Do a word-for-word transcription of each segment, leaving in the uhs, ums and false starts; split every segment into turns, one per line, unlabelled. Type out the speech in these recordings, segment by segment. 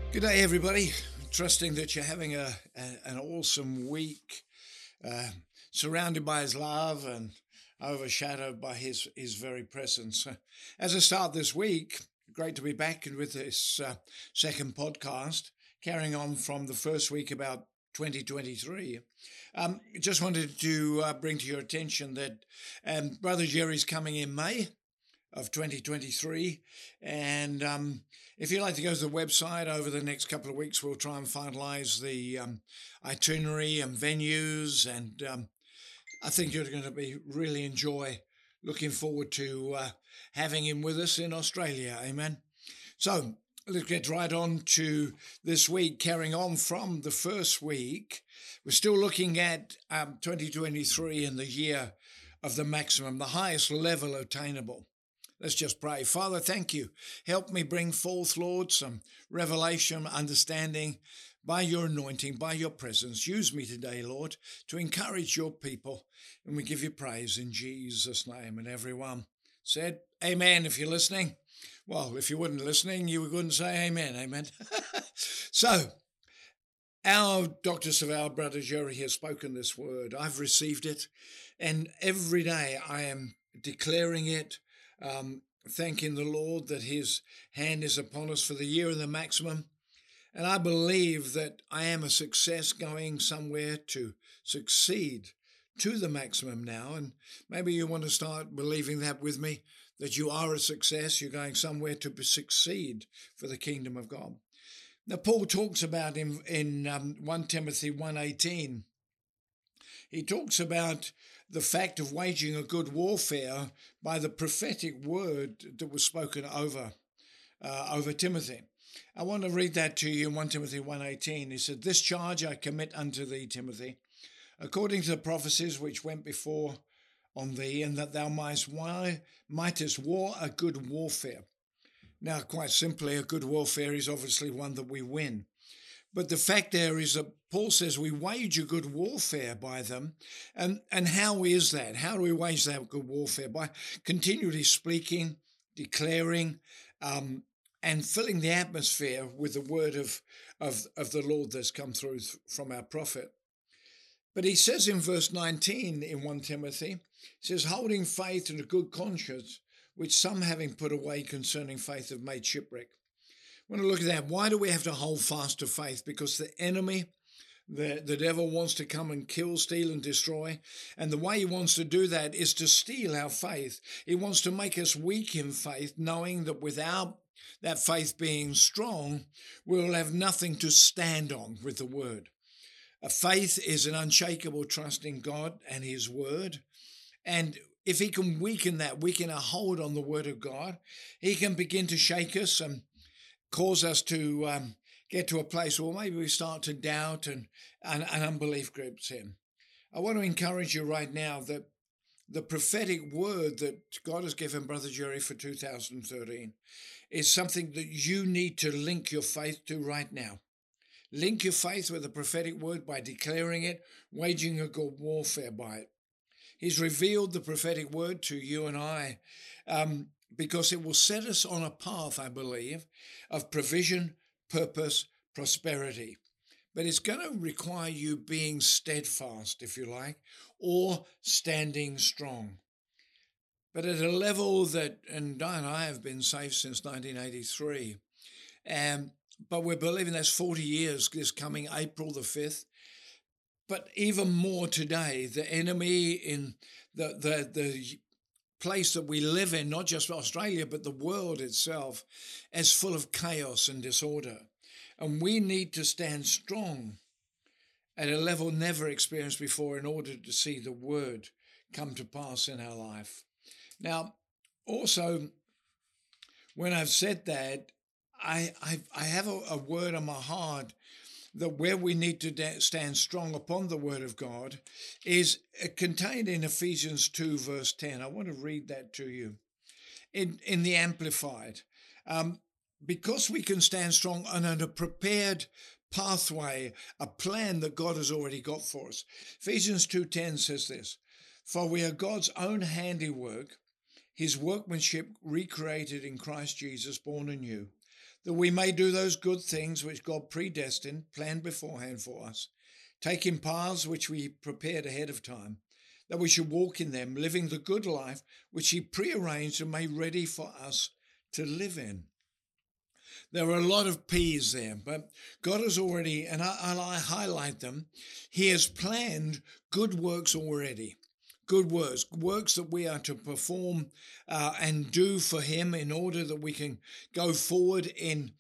Good day, everybody. Trusting that you're having a, a an awesome week, uh, surrounded by His love and overshadowed by His His very presence. Uh, As I start this week, great to be back with this uh, second podcast, carrying on from the first week about twenty twenty-three. Um, just wanted to uh, bring to your attention that um, Brother Jerry's coming in May of twenty twenty-three. And um, if you'd like to go to the website over the next couple of weeks, we'll try and finalize the um, itinerary and venues. And um, I think you're going to be really enjoy looking forward to uh, having him with us in Australia. Amen. So let's get right on to this week, carrying on from the first week. We're still looking at um, twenty twenty-three in the year of the maximum, the highest level attainable. Let's just pray. Father, thank you. Help me bring forth, Lord, some revelation, understanding by your anointing, by your presence. Use me today, Lord, to encourage your people. And we give you praise in Jesus' name. And everyone said, amen, if you're listening. Well, if you weren't listening, you wouldn't say amen, amen. So, our Doctor Savelle, Brother Jerry, has spoken this word. I've received it. And every day I am declaring it, um, thanking the Lord that his hand is upon us for the year of the maximum. And I believe that I am a success going somewhere to succeed to the maximum now. And maybe you want to start believing that with me, that you are a success. You're going somewhere to succeed for the kingdom of God. Now, Paul talks about in, in um, First Timothy one eighteen, he talks about the fact of waging a good warfare by the prophetic word that was spoken over uh, over Timothy. I want to read that to you in First Timothy one eighteen. He said, "This charge I commit unto thee, Timothy, according to the prophecies which went before on thee, and that thou mightest, mightest war a good warfare." Now, quite simply, a good warfare is obviously one that we win. But the fact there is that Paul says we wage a good warfare by them. And, and how is that? How do we wage that good warfare? By continually speaking, declaring, um, and filling the atmosphere with the word of, of, of the Lord that's come through from our prophet. But he says in verse nineteen in First Timothy, he says, "Holding faith and a good conscience, which some having put away concerning faith have made shipwreck." I want to look at that. Why do we have to hold fast to faith? Because the enemy, the, the devil wants to come and kill, steal, and destroy. And the way he wants to do that is to steal our faith. He wants to make us weak in faith, knowing that without that faith being strong, we'll have nothing to stand on with the word. A faith is an unshakable trust in God and his word. And if he can weaken that, weaken our hold on the word of God, he can begin to shake us and cause us to um, get to a place where maybe we start to doubt and, and, and unbelief grips in. I want to encourage you right now that the prophetic word that God has given Brother Jerry for two thousand thirteen is something that you need to link your faith to right now. Link your faith with the prophetic word by declaring it, waging a good warfare by it. He's revealed the prophetic word to you and I um, because it will set us on a path, I believe, of provision, purpose, prosperity. But it's going to require you being steadfast, if you like, or standing strong. But at a level that, and Di and I have been saved since nineteen eighty-three, um, but we're believing that's forty years this coming April the fifth. But even more today, the enemy in the, the, the place that we live in, not just Australia, but the world itself, is full of chaos and disorder. And we need to stand strong at a level never experienced before in order to see the word come to pass in our life. Now, also, when I've said that, I, I, I have a, a word on my heart that where we need to stand strong upon the word of God is contained in Ephesians two, verse ten. I want to read that to you in, in the Amplified. Um, because we can stand strong on a prepared pathway, a plan that God has already got for us. Ephesians two ten says this, "For we are God's own handiwork, his workmanship recreated in Christ Jesus, born anew, that we may do those good things which God predestined, planned beforehand for us, taking paths which we prepared ahead of time, that we should walk in them, living the good life which he prearranged and made ready for us to live in. There are a lot of P's there, but God has already, and I, and I highlight them, he has planned good works already. Good works, works that we are to perform uh, and do for him in order that we can go forward in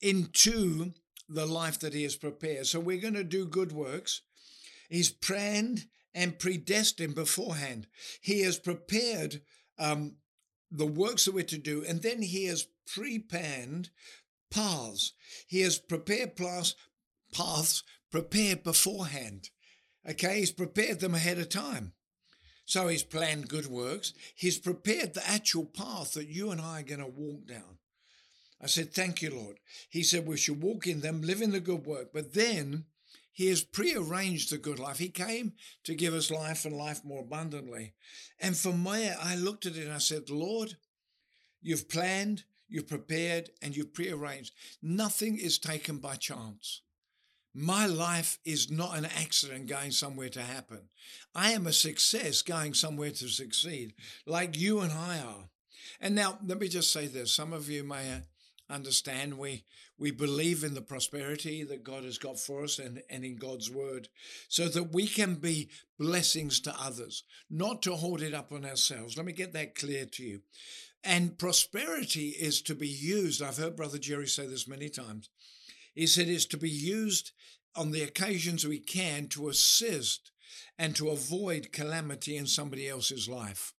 into the life that he has prepared. So we're going to do good works. He's planned and predestined beforehand. He has prepared um, the works that we're to do, and then he has pre-planned paths. He has prepared paths, paths prepared beforehand. Okay, he's prepared them ahead of time. So he's planned good works. He's prepared the actual path that you and I are going to walk down. I said, thank you, Lord. He said we should walk in them, live in the good work. But then he has prearranged the good life. He came to give us life and life more abundantly. And from there, I looked at it and I said, Lord, you've planned, you've prepared, and you've prearranged. Nothing is taken by chance. My life is not an accident going somewhere to happen. I am a success going somewhere to succeed, like you and I are. And now, let me just say this. Some of you may understand we we believe in the prosperity that God has got for us and, and in God's word, so that we can be blessings to others, not to hoard it up on ourselves. Let me get that clear to you. And prosperity is to be used. I've heard Brother Jerry say this many times. He said it's to be used on the occasions we can to assist and to avoid calamity in somebody else's life.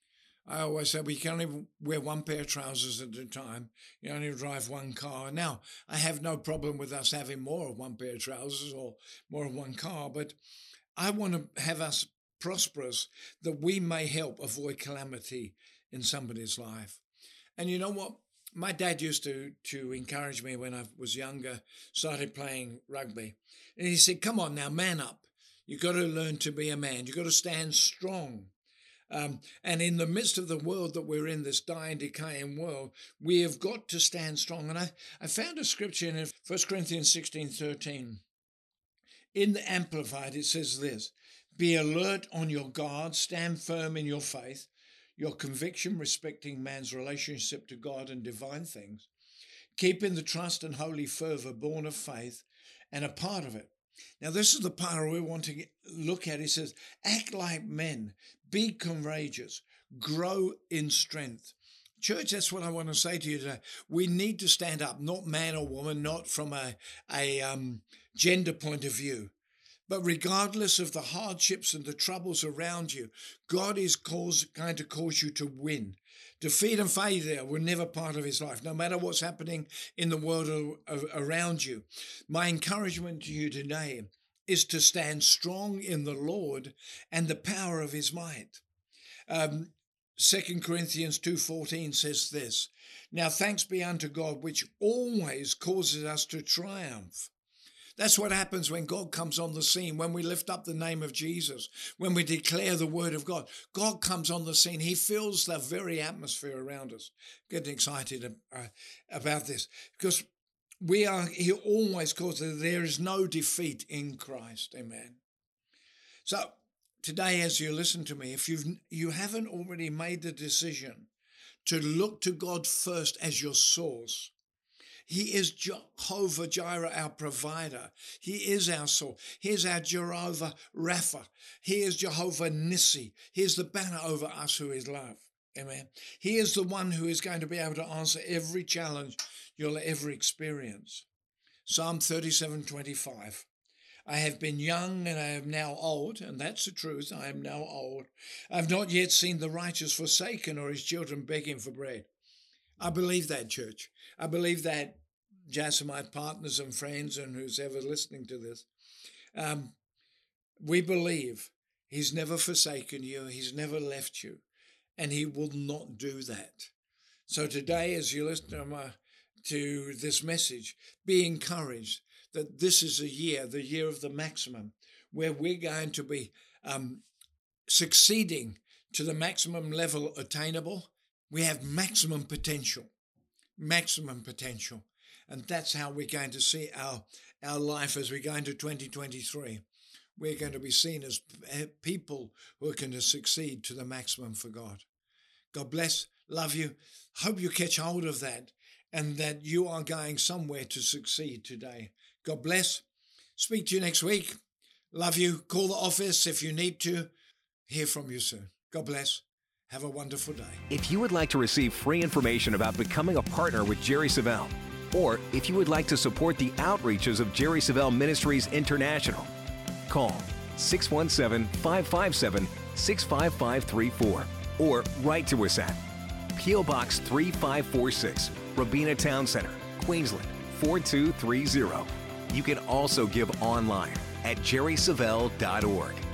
I always say we can only wear one pair of trousers at a time. You only drive one car. Now, I have no problem with us having more of one pair of trousers or more of one car, but I want to have us prosperous that we may help avoid calamity in somebody's life. And you know what? My dad used to to encourage me when I was younger, started playing rugby. And he said, come on now, man up. You've got to learn to be a man. You've got to stand strong. Um, and in the midst of the world that we're in, this dying, decaying world, we have got to stand strong. And I, I found a scripture in First Corinthians sixteen thirteen. In the Amplified, it says this, be alert on your guard, stand firm in your faith, your conviction respecting man's relationship to God and divine things. Keep in the trust and holy fervor born of faith and a part of it. Now, this is the part we want to get, look at. He says, act like men, be courageous, grow in strength. Church, that's what I want to say to you today. We need to stand up, not man or woman, not from a, a um, gender point of view. But regardless of the hardships and the troubles around you, God is cause, going to cause you to win. Defeat and failure were never part of his life, no matter what's happening in the world around you. My encouragement to you today is to stand strong in the Lord and the power of his might. Um, Second Corinthians two fourteen says this, now thanks be unto God, which always causes us to triumph. That's what happens when God comes on the scene, when we lift up the name of Jesus, when we declare the word of God. God comes on the scene. He fills the very atmosphere around us. Getting excited about this because we are, he always causes, there is no defeat in Christ. Amen. So today, as you listen to me, if you've, you haven't already made the decision to look to God first as your source, he is Jehovah Jireh, our provider. He is our source. He is our Jehovah Rapha. He is Jehovah Nissi. He is the banner over us who is love. Amen. He is the one who is going to be able to answer every challenge you'll ever experience. Psalm thirty-seven twenty-five. I have been young and I am now old, and that's the truth. I am now old. I have not yet seen the righteous forsaken or his children begging for bread. I believe that, church. I believe that, just my partners and friends and who's ever listening to this. Um, we believe he's never forsaken you. He's never left you. And he will not do that. So today, as you listen to, my, to this message, be encouraged that this is a year, the year of the maximum, where we're going to be um, succeeding to the maximum level attainable. We have maximum potential, maximum potential. And that's how we're going to see our, our life as we go into twenty twenty-three. We're going to be seen as people who are going to succeed to the maximum for God. God bless. Love you. Hope you catch hold of that and that you are going somewhere to succeed today. God bless. Speak to you next week. Love you. Call the office if you need to. Hear from you soon. God bless. Have a wonderful day.
If you would like to receive free information about becoming a partner with Jerry Savelle, or if you would like to support the outreaches of Jerry Savelle Ministries International, call six one seven, five five seven, six five five three four or write to us at P O Box three five four six, Robina Town Center, Queensland, four two three zero. You can also give online at jerry savelle dot org.